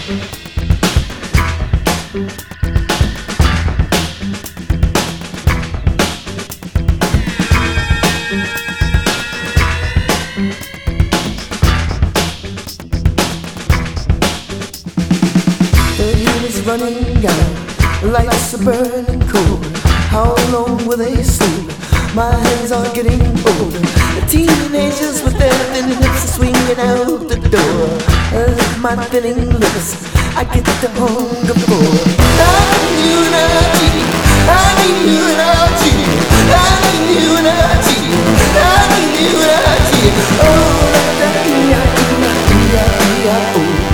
Running down, lights are burning cold. How long will they sleep? My hands are getting old. The teenagers with their thin hips are swinging out the door. With my thinning lips, I get the hunger for. I need unity, I need unity, I need unity, I need unity. Oh, la da ia ia ia ia oh.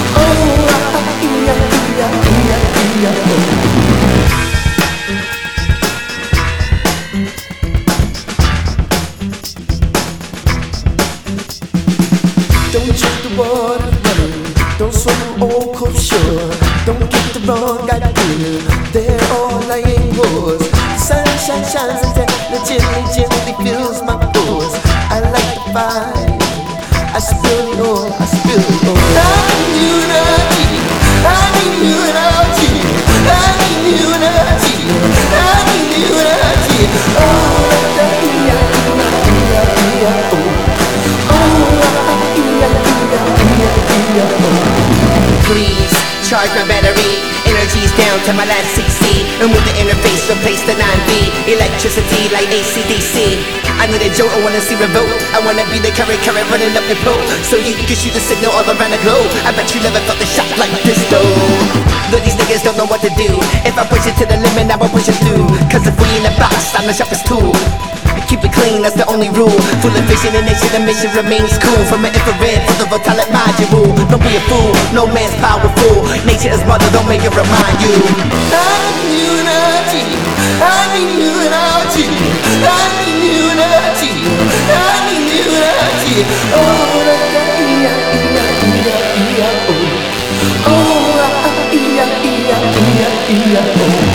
Don't check the water running, don't swim all cold shore. Don't get the wrong idea, they're all lying whores. The sunshine shines and the gently fills my pores. I like the fire, I spill the oil, I spill the oil. I need unity, I need unity, I need unity, I need unity. Oh, la ia ia ia oh. Please charge my battery. Energy's down to my last CC. And with the interface replace the 9V. Electricity like AC/DC. I need a jolt, I wanna see revolt. I wanna be the current running up the pole. So you can shoot a signal all around the globe. I bet you never felt the shock like this though. Though these niggas don't know what to do. If I push it to the limit, I will push it through. Cause if we in the box, I'm the sharpest tool. Keep it clean, that's the only rule. Full of vision and nature, the mission remains cool. From an infrared, for the voltaic mind you rule. Don't be a fool, no man's powerful. Nature is mother, don't make it remind you. I need unity, I need unity, I need unity, I need unity. Oh, la la ia ia ia ia oh. Oh, la ia ia ia ia oh.